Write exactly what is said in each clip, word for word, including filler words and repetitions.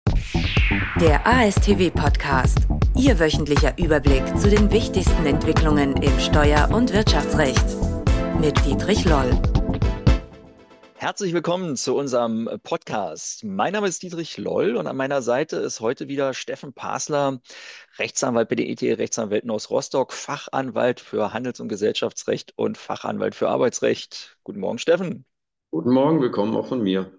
Der A S T W-Podcast. Ihr wöchentlicher Überblick zu den wichtigsten Entwicklungen im Steuer- und Wirtschaftsrecht. Mit Dietrich Loll. Herzlich willkommen zu unserem Podcast. Mein Name ist Dietrich Loll und an meiner Seite ist heute wieder Steffen Pasler, Rechtsanwalt bei den E T Rechtsanwälten aus Rostock, Fachanwalt für Handels- und Gesellschaftsrecht und Fachanwalt für Arbeitsrecht. Guten Morgen, Steffen. Guten Morgen, willkommen auch von mir.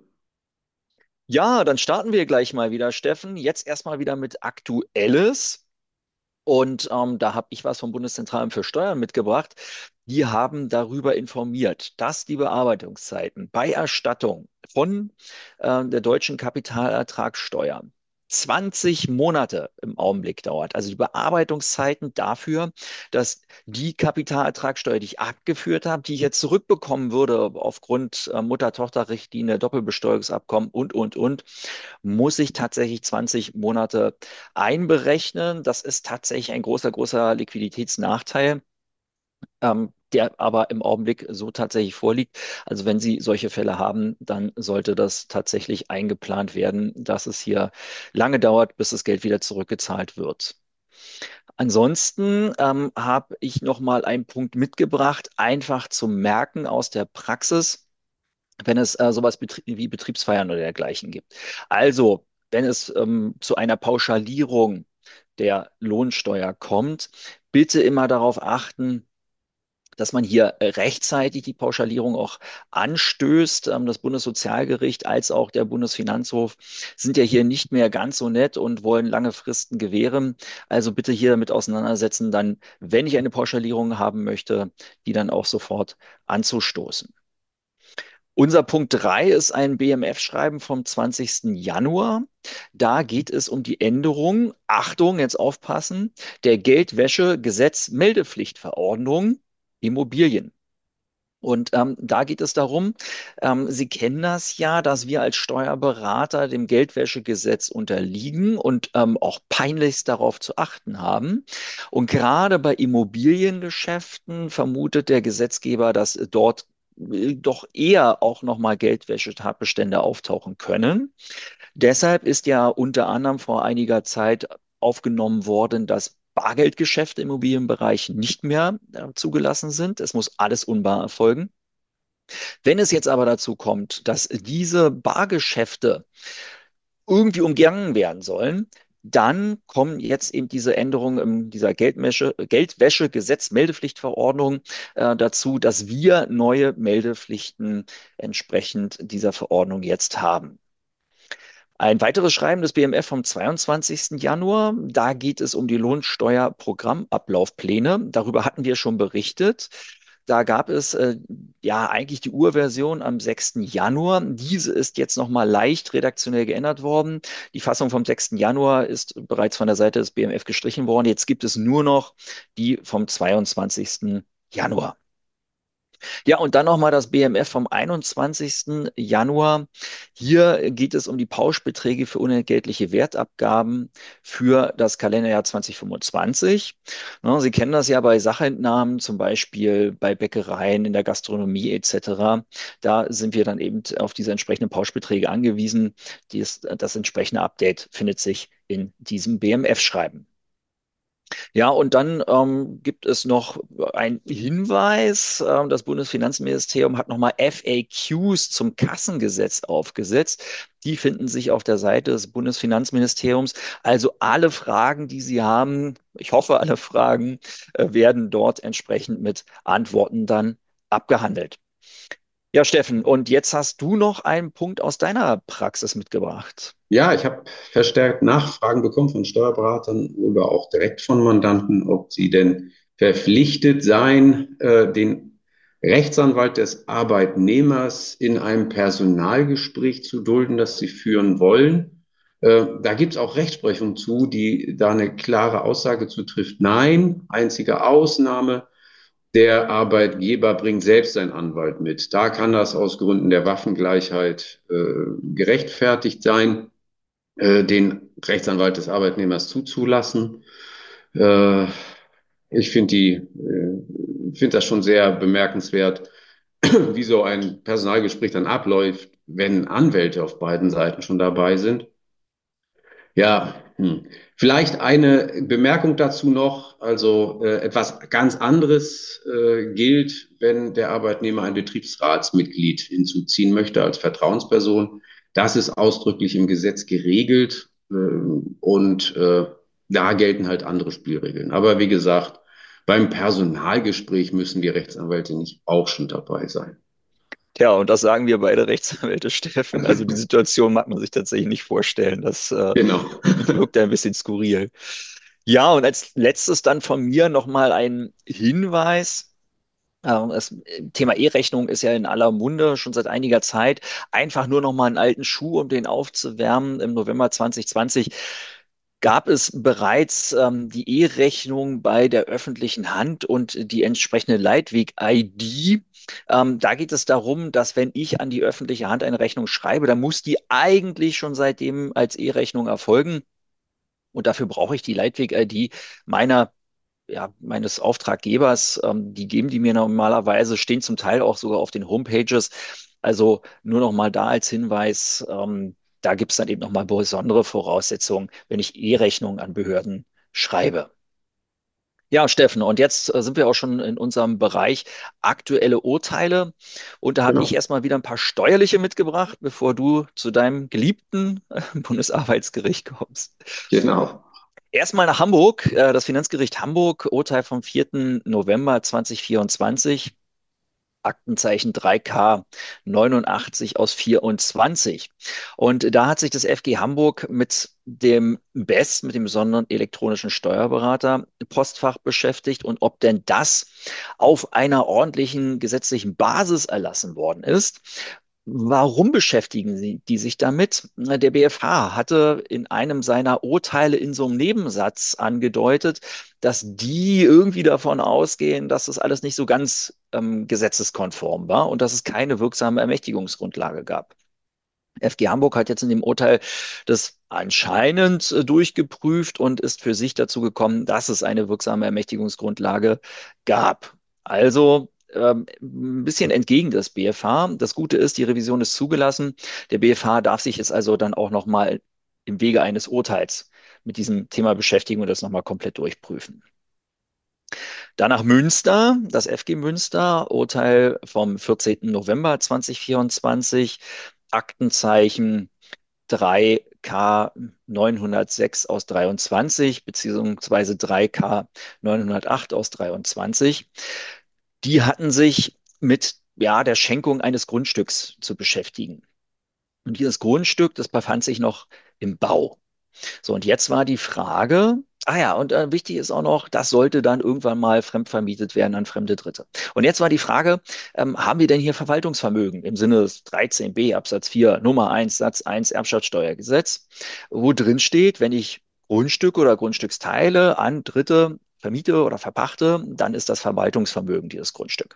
Ja, dann starten wir gleich mal wieder, Steffen. Jetzt erstmal wieder mit Aktuelles. Und ähm, da habe ich was vom Bundeszentralamt für Steuern mitgebracht. Die haben darüber informiert, dass die Bearbeitungszeiten bei Erstattung von äh, der deutschen Kapitalertragssteuer zwanzig Monate im Augenblick dauert. Also die Bearbeitungszeiten dafür, dass die Kapitalertragssteuer, die ich abgeführt habe, die ich jetzt zurückbekommen würde aufgrund äh, Mutter-Tochter-Richtlinie, Doppelbesteuerungsabkommen und, und, und, muss ich tatsächlich zwanzig Monate einberechnen. Das ist tatsächlich ein großer, großer Liquiditätsnachteil, ähm, der aber im Augenblick so tatsächlich vorliegt. Also wenn Sie solche Fälle haben, dann sollte das tatsächlich eingeplant werden, dass es hier lange dauert, bis das Geld wieder zurückgezahlt wird. Ansonsten ähm, habe ich noch mal einen Punkt mitgebracht, einfach zum Merken aus der Praxis, wenn es äh, sowas betrie wie Betriebsfeiern oder dergleichen gibt. Also, wenn es ähm, zu einer Pauschalierung der Lohnsteuer kommt, bitte immer darauf achten, dass man hier äh, rechtzeitig die Pauschalierung auch anstößt. Ähm, Das Bundessozialgericht als auch der Bundesfinanzhof sind ja hier nicht mehr ganz so nett und wollen lange Fristen gewähren. Also bitte hier damit auseinandersetzen, dann, wenn ich eine Pauschalierung haben möchte, die dann auch sofort anzustoßen. Unser Punkt drei ist ein B M F-Schreiben vom zwanzigsten Januar. Da geht es um die Änderung, Achtung, jetzt aufpassen, der Geldwäsche-Gesetz-Meldepflichtverordnung Immobilien. Und ähm, da geht es darum, ähm, Sie kennen das ja, dass wir als Steuerberater dem Geldwäschegesetz unterliegen und ähm, auch peinlichst darauf zu achten haben. Und gerade bei Immobiliengeschäften vermutet der Gesetzgeber, dass dort äh, doch eher auch nochmal Geldwäschetatbestände auftauchen können. Deshalb ist ja unter anderem vor einiger Zeit aufgenommen worden, dass Bargeldgeschäfte im Immobilienbereich nicht mehr äh, zugelassen sind. Es muss alles unbar erfolgen. Wenn es jetzt aber dazu kommt, dass diese Bargeschäfte irgendwie umgangen werden sollen, dann kommen jetzt eben diese Änderungen in dieser Geldwäsche, Geldwäschegesetz, Meldepflichtverordnung äh, dazu, dass wir neue Meldepflichten entsprechend dieser Verordnung jetzt haben. Ein weiteres Schreiben des B M F vom zweiundzwanzigsten Januar, da geht es um die Lohnsteuerprogrammablaufpläne. Darüber hatten wir schon berichtet. Da gab es äh, ja eigentlich die Urversion am sechsten Januar. Diese ist jetzt nochmal leicht redaktionell geändert worden. Die Fassung vom sechsten Januar ist bereits von der Seite des B M F gestrichen worden. Jetzt gibt es nur noch die vom zweiundzwanzigsten Januar. Ja, und dann nochmal das B M F vom einundzwanzigsten Januar. Hier geht es um die Pauschbeträge für unentgeltliche Wertabgaben für das Kalenderjahr zweitausendfünfundzwanzig. Ne, Sie kennen das ja bei Sachentnahmen, zum Beispiel bei Bäckereien, in der Gastronomie et cetera. Da sind wir dann eben auf diese entsprechenden Pauschbeträge angewiesen. Dies, das entsprechende Update findet sich in diesem B M F-Schreiben. Ja, und dann ähm, gibt es noch einen Hinweis. Ähm, das Bundesfinanzministerium hat nochmal F A Qs zum Kassengesetz aufgesetzt. Die finden sich auf der Seite des Bundesfinanzministeriums. Also alle Fragen, die Sie haben, ich hoffe, alle Fragen äh, werden dort entsprechend mit Antworten dann abgehandelt. Ja, Steffen, und jetzt hast du noch einen Punkt aus deiner Praxis mitgebracht. Ja, ich habe verstärkt Nachfragen bekommen von Steuerberatern oder auch direkt von Mandanten, ob sie denn verpflichtet seien, äh, den Rechtsanwalt des Arbeitnehmers in einem Personalgespräch zu dulden, das sie führen wollen. Äh, da gibt es auch Rechtsprechung zu, die da eine klare Aussage zu trifft. Nein, einzige Ausnahme. Der Arbeitgeber bringt selbst seinen Anwalt mit. Da kann das aus Gründen der Waffengleichheit äh, gerechtfertigt sein, äh, den Rechtsanwalt des Arbeitnehmers zuzulassen. Äh, ich finde die, äh, finde das schon sehr bemerkenswert, wie so ein Personalgespräch dann abläuft, wenn Anwälte auf beiden Seiten schon dabei sind. Ja, hm. Vielleicht eine Bemerkung dazu noch. Also äh, etwas ganz anderes äh, gilt, wenn der Arbeitnehmer ein Betriebsratsmitglied hinzuziehen möchte als Vertrauensperson. Das ist ausdrücklich im Gesetz geregelt äh, und äh, da gelten halt andere Spielregeln. Aber wie gesagt, beim Personalgespräch müssen die Rechtsanwälte nicht auch schon dabei sein. Ja, und das sagen wir beide Rechtsanwälte, Steffen. Also die Situation mag man sich tatsächlich nicht vorstellen. Das äh, Genau. wirkt ein bisschen skurril. Ja, und als letztes dann von mir nochmal ein Hinweis. Ähm, Das Thema E-Rechnung ist ja in aller Munde schon seit einiger Zeit. Einfach nur noch mal einen alten Schuh, um den aufzuwärmen. Im November zwanzig zwanzig gab es bereits ähm, die E-Rechnung bei der öffentlichen Hand und die entsprechende Leitweg-I D. Ähm, da geht es darum, dass wenn ich an die öffentliche Hand eine Rechnung schreibe, dann muss die eigentlich schon seitdem als E-Rechnung erfolgen. Und dafür brauche ich die Leitweg-I D meiner ja, meines Auftraggebers, ähm, die geben die mir normalerweise, stehen zum Teil auch sogar auf den Homepages. Also nur noch mal da als Hinweis, ähm, da gibt es dann eben noch mal besondere Voraussetzungen, wenn ich E-Rechnungen an Behörden schreibe. Ja, Steffen, und jetzt äh, sind wir auch schon in unserem Bereich aktuelle Urteile. Und da habe ich Genau. erstmal wieder ein paar steuerliche mitgebracht, bevor du zu deinem geliebten äh, Bundesarbeitsgericht kommst. Genau. Erstmal nach Hamburg. Äh, Das Finanzgericht Hamburg, Urteil vom vierten November zweitausendvierundzwanzig, Aktenzeichen drei K neunundachtzig aus vierundzwanzig. Und da hat sich das F G Hamburg mit dem B E S, mit dem besonderen elektronischen Steuerberater Postfach beschäftigt und ob denn das auf einer ordentlichen gesetzlichen Basis erlassen worden ist. Warum beschäftigen Sie die sich damit? Der B F H hatte in einem seiner Urteile in so einem Nebensatz angedeutet, dass die irgendwie davon ausgehen, dass das alles nicht so ganz ähm, gesetzeskonform war und dass es keine wirksame Ermächtigungsgrundlage gab. F G Hamburg hat jetzt in dem Urteil das anscheinend äh, durchgeprüft und ist für sich dazu gekommen, dass es eine wirksame Ermächtigungsgrundlage gab. Also ähm, ein bisschen entgegen des B F H. Das Gute ist, die Revision ist zugelassen. Der B F H darf sich jetzt also dann auch nochmal im Wege eines Urteils mit diesem Thema beschäftigen und das nochmal komplett durchprüfen. Danach Münster, das F G Münster, Urteil vom vierzehnten November zweitausendvierundzwanzig, Aktenzeichen drei K neunhundertsechs aus dreiundzwanzig beziehungsweise drei K neunhundertacht aus dreiundzwanzig. Die hatten sich mit ja, der Schenkung eines Grundstücks zu beschäftigen. Und dieses Grundstück, das befand sich noch im Bau. So, und jetzt war die Frage, ah ja, und äh, wichtig ist auch noch, das sollte dann irgendwann mal fremdvermietet werden an fremde Dritte. Und jetzt war die Frage, ähm, haben wir denn hier Verwaltungsvermögen im Sinne des dreizehn b Absatz vier Nummer eins Satz eins Erbschaftssteuergesetz, wo drin steht, wenn ich Grundstücke oder Grundstücksteile an Dritte vermiete oder verpachte, dann ist das Verwaltungsvermögen dieses Grundstück.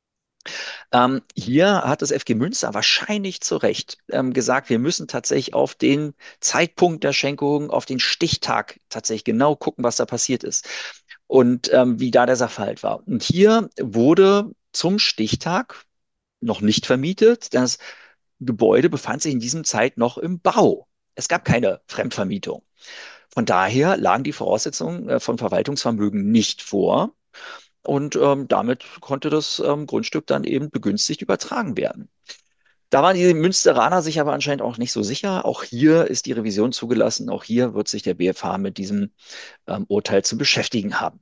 Ähm, hier hat das F G Münster wahrscheinlich zu Recht ähm, gesagt, wir müssen tatsächlich auf den Zeitpunkt der Schenkung, auf den Stichtag tatsächlich genau gucken, was da passiert ist und ähm, wie da der Sachverhalt war. Und hier wurde zum Stichtag noch nicht vermietet. Das Gebäude befand sich in diesem Zeit noch im Bau. Es gab keine Fremdvermietung. Von daher lagen die Voraussetzungen äh, von Verwaltungsvermögen nicht vor. Und ähm, damit konnte das ähm, Grundstück dann eben begünstigt übertragen werden. Da waren die Münsteraner sich aber anscheinend auch nicht so sicher. Auch hier ist die Revision zugelassen. Auch hier wird sich der B F H mit diesem ähm, Urteil zu beschäftigen haben.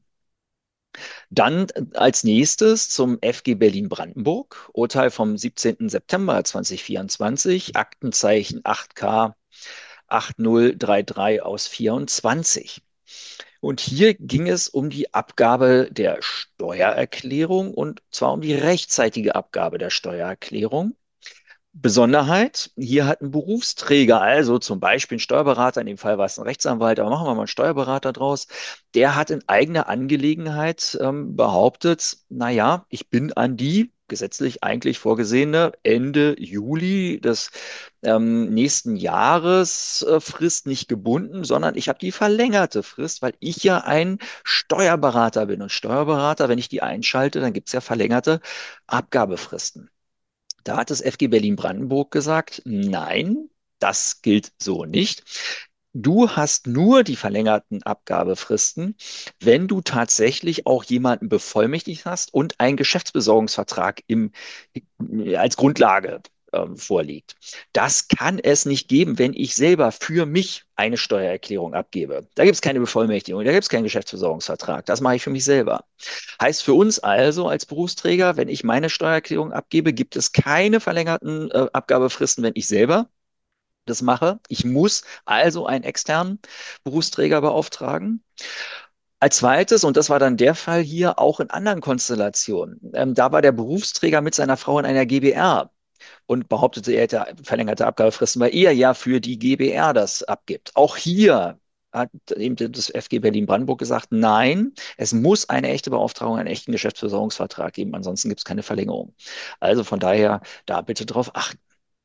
Dann äh, als nächstes zum F G Berlin-Brandenburg. Urteil vom siebzehnten September zweitausendvierundzwanzig. Aktenzeichen acht K achtzig dreiunddreißig aus vierundzwanzig. Und hier ging es um die Abgabe der Steuererklärung und zwar um die rechtzeitige Abgabe der Steuererklärung. Besonderheit, hier hat ein Berufsträger, also zum Beispiel ein Steuerberater, in dem Fall war es ein Rechtsanwalt, aber machen wir mal einen Steuerberater draus, der hat in eigener Angelegenheit ähm, behauptet, naja, ich bin an die gesetzlich eigentlich vorgesehene Ende Juli des ähm, nächsten Jahres äh, Frist nicht gebunden, sondern ich habe die verlängerte Frist, weil ich ja ein Steuerberater bin. Und Steuerberater, wenn ich die einschalte, dann gibt es ja verlängerte Abgabefristen. Da hat das F G Berlin-Brandenburg gesagt, nein, das gilt so nicht. Du hast nur die verlängerten Abgabefristen, wenn du tatsächlich auch jemanden bevollmächtigt hast und ein Geschäftsbesorgungsvertrag im, als Grundlage ähm, vorliegt. Das kann es nicht geben, wenn ich selber für mich eine Steuererklärung abgebe. Da gibt es keine Bevollmächtigung, da gibt es keinen Geschäftsbesorgungsvertrag. Das mache ich für mich selber. Heißt für uns also als Berufsträger, wenn ich meine Steuererklärung abgebe, gibt es keine verlängerten äh, Abgabefristen, wenn ich selber das mache. Ich muss also einen externen Berufsträger beauftragen. Als zweites, und das war dann der Fall hier auch in anderen Konstellationen, ähm, da war der Berufsträger mit seiner Frau in einer GbR und behauptete, er hätte verlängerte Abgabefristen, weil er ja für die GbR das abgibt. Auch hier hat eben das F G Berlin-Brandenburg gesagt, nein, es muss eine echte Beauftragung, einen echten Geschäftsbesorgungsvertrag geben, ansonsten gibt es keine Verlängerung. Also von daher da bitte drauf achten.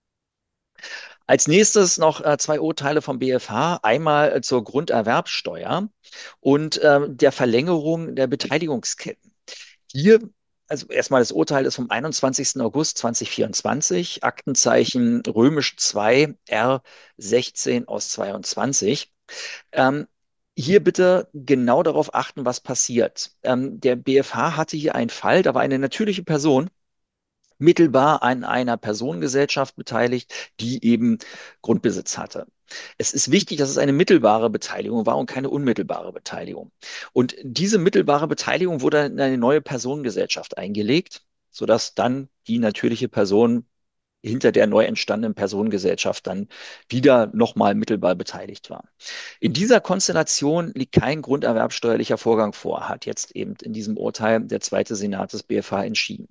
Als nächstes noch äh, zwei Urteile vom B F H. Einmal äh, zur Grunderwerbsteuer und äh, der Verlängerung der Beteiligungsketten. Hier, also erstmal das Urteil ist vom einundzwanzigsten August zweitausendvierundzwanzig, Aktenzeichen römisch zwei R sechzehn aus zweiundzwanzig. Ähm, Hier bitte genau darauf achten, was passiert. Ähm, der B F H hatte hier einen Fall, da war eine natürliche Person mittelbar an einer Personengesellschaft beteiligt, die eben Grundbesitz hatte. Es ist wichtig, dass es eine mittelbare Beteiligung war und keine unmittelbare Beteiligung. Und diese mittelbare Beteiligung wurde in eine neue Personengesellschaft eingelegt, sodass dann die natürliche Person hinter der neu entstandenen Personengesellschaft dann wieder nochmal mittelbar beteiligt war. In dieser Konstellation liegt kein grunderwerbsteuerlicher Vorgang vor, hat jetzt eben in diesem Urteil der zweite Senat des B F H entschieden.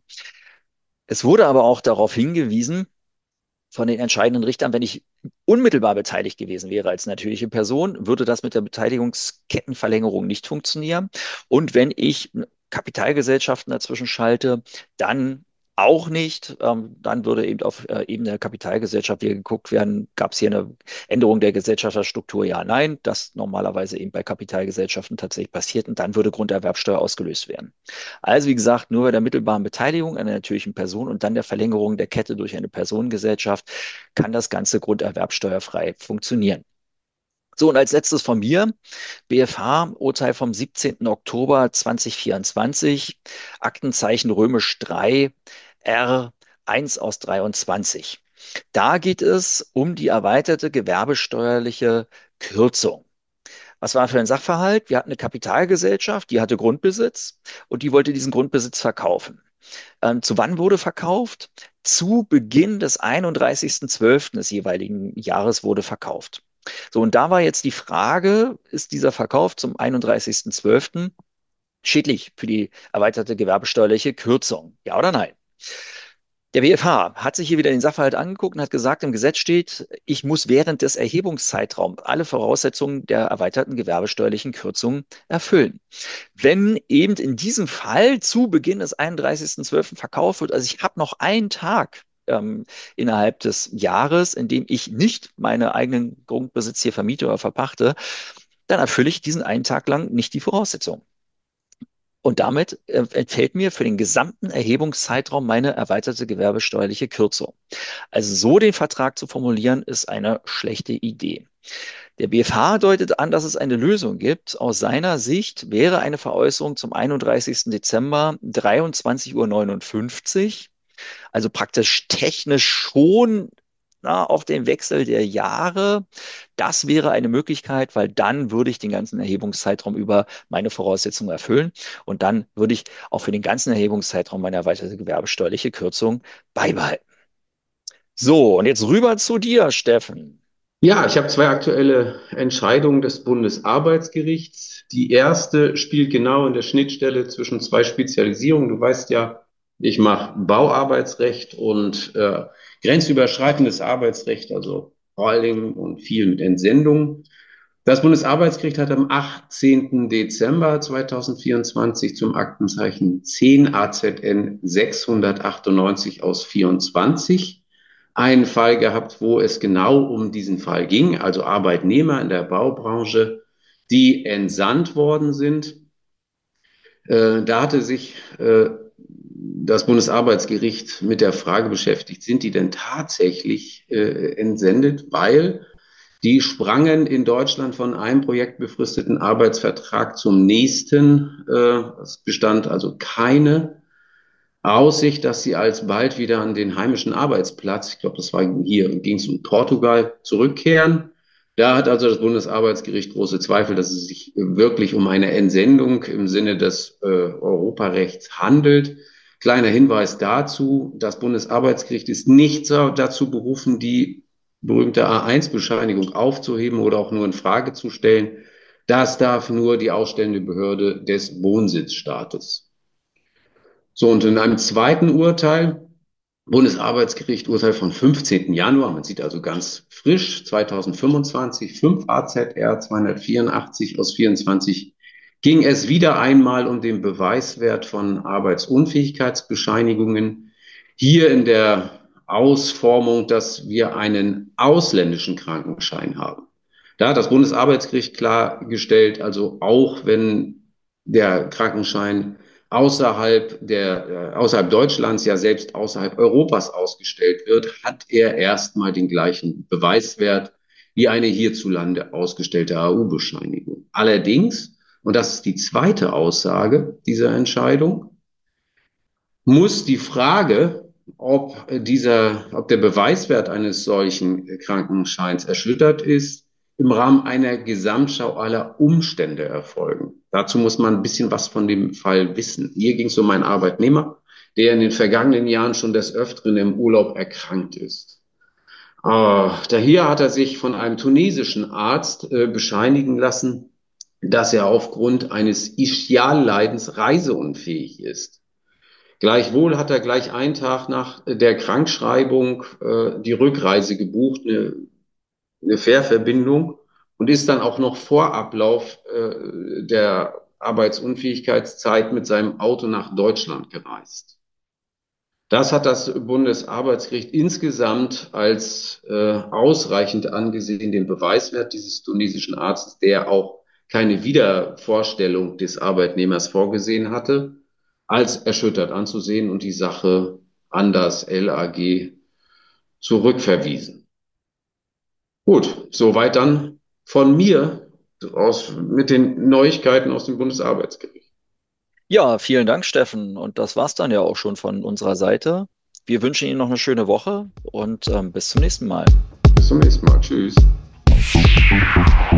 Es wurde aber auch darauf hingewiesen von den entscheidenden Richtern, wenn ich unmittelbar beteiligt gewesen wäre als natürliche Person, würde das mit der Beteiligungskettenverlängerung nicht funktionieren. Und wenn ich Kapitalgesellschaften dazwischen schalte, dann auch nicht. Ähm, dann würde eben auf äh, Ebene der Kapitalgesellschaft wieder geguckt werden, gab es hier eine Änderung der Gesellschafterstruktur? Ja, nein. Das normalerweise eben bei Kapitalgesellschaften tatsächlich passiert und dann würde Grunderwerbsteuer ausgelöst werden. Also wie gesagt, nur bei der mittelbaren Beteiligung einer natürlichen Person und dann der Verlängerung der Kette durch eine Personengesellschaft kann das Ganze grunderwerbsteuerfrei funktionieren. So, und als letztes von mir, B F H-Urteil vom siebzehnten Oktober zweitausendvierundzwanzig, Aktenzeichen römisch drei R eins aus dreiundzwanzig. Da geht es um die erweiterte gewerbesteuerliche Kürzung. Was war für ein Sachverhalt? Wir hatten eine Kapitalgesellschaft, die hatte Grundbesitz und die wollte diesen Grundbesitz verkaufen. Ähm, zu wann wurde verkauft? Zu Beginn des einunddreißigsten zwölften des jeweiligen Jahres wurde verkauft. So, und da war jetzt die Frage, ist dieser Verkauf zum einunddreißigsten zwölften schädlich für die erweiterte gewerbesteuerliche Kürzung? Ja oder nein? Der B F H hat sich hier wieder den Sachverhalt angeguckt und hat gesagt, im Gesetz steht, ich muss während des Erhebungszeitraums alle Voraussetzungen der erweiterten gewerbesteuerlichen Kürzung erfüllen. Wenn eben in diesem Fall zu Beginn des einunddreißigsten zwölften verkauft wird, also ich habe noch einen Tag ähm, innerhalb des Jahres, in dem ich nicht meine eigenen Grundbesitz hier vermiete oder verpachte, dann erfülle ich diesen einen Tag lang nicht die Voraussetzungen. Und damit äh, entfällt mir für den gesamten Erhebungszeitraum meine erweiterte gewerbesteuerliche Kürzung. Also so den Vertrag zu formulieren, ist eine schlechte Idee. Der B F H deutet an, dass es eine Lösung gibt. Aus seiner Sicht wäre eine Veräußerung zum einunddreißigsten Dezember dreiundzwanzig Uhr neunundfünfzig, also praktisch technisch schon na, auf den Wechsel der Jahre. Das wäre eine Möglichkeit, weil dann würde ich den ganzen Erhebungszeitraum über meine Voraussetzungen erfüllen und dann würde ich auch für den ganzen Erhebungszeitraum meine erweiterte gewerbesteuerliche Kürzung beibehalten. So, und jetzt rüber zu dir, Steffen. Ja, ich habe zwei aktuelle Entscheidungen des Bundesarbeitsgerichts. Die erste spielt genau in der Schnittstelle zwischen zwei Spezialisierungen. Du weißt ja, ich mache Bauarbeitsrecht und äh, grenzüberschreitendes Arbeitsrecht, also vor allem und viel mit Entsendungen. Das Bundesarbeitsgericht hat am achtzehnten Dezember zweitausendvierundzwanzig zum Aktenzeichen zehn A Z N sechshundertachtundneunzig aus vierundzwanzig einen Fall gehabt, wo es genau um diesen Fall ging, also Arbeitnehmer in der Baubranche, die entsandt worden sind. Äh, da hatte sich äh, das Bundesarbeitsgericht mit der Frage beschäftigt, sind die denn tatsächlich äh, entsendet? Weil Die sprangen in Deutschland von einem projektbefristeten Arbeitsvertrag zum nächsten. Äh, Es bestand also keine Aussicht, dass sie alsbald wieder an den heimischen Arbeitsplatz, ich glaube, das war hier, ging es um Portugal, zurückkehren. Da hat also das Bundesarbeitsgericht große Zweifel, dass es sich wirklich um eine Entsendung im Sinne des äh, Europarechts handelt. Kleiner Hinweis dazu: Das Bundesarbeitsgericht ist nicht so dazu berufen, die berühmte A eins Bescheinigung aufzuheben oder auch nur in Frage zu stellen. Das darf nur die ausstellende Behörde des Wohnsitzstaates. So, und in einem zweiten Urteil, Bundesarbeitsgericht, Urteil vom fünfzehnten Januar, man sieht also ganz frisch, zweitausendfünfundzwanzig, fünf A Z R zweihundertvierundachtzig aus vierundzwanzig, ging es wieder einmal um den Beweiswert von Arbeitsunfähigkeitsbescheinigungen. Hier in der Ausformung, dass wir einen ausländischen Krankenschein haben. Da hat das Bundesarbeitsgericht klargestellt, also auch wenn der Krankenschein außerhalb der, äh, außerhalb Deutschlands, ja selbst außerhalb Europas ausgestellt wird, hat er erstmal den gleichen Beweiswert wie eine hierzulande ausgestellte A U-Bescheinigung. Allerdings, und das ist die zweite Aussage dieser Entscheidung, muss die Frage, ob dieser, ob der Beweiswert eines solchen Krankenscheins erschüttert ist, im Rahmen einer Gesamtschau aller Umstände erfolgen. Dazu muss man ein bisschen was von dem Fall wissen. Hier ging es um einen Arbeitnehmer, der in den vergangenen Jahren schon des Öfteren im Urlaub erkrankt ist. Äh, daher hat er sich von einem tunesischen Arzt äh, bescheinigen lassen, dass er aufgrund eines Ischialleidens reiseunfähig ist. Gleichwohl hat er gleich einen Tag nach der Krankschreibung äh, die Rückreise gebucht, eine, eine Fährverbindung, und ist dann auch noch vor Ablauf äh, der Arbeitsunfähigkeitszeit mit seinem Auto nach Deutschland gereist. Das hat das Bundesarbeitsgericht insgesamt als äh, ausreichend angesehen, den Beweiswert dieses tunesischen Arztes, der auch keine Wiedervorstellung des Arbeitnehmers vorgesehen hatte, als erschüttert anzusehen und die Sache an das L A G zurückverwiesen. Gut, soweit dann von mir aus, mit den Neuigkeiten aus dem Bundesarbeitsgericht. Ja, vielen Dank, Steffen. Und das war's dann ja auch schon von unserer Seite. Wir wünschen Ihnen noch eine schöne Woche und ähm, bis zum nächsten Mal. Bis zum nächsten Mal. Tschüss.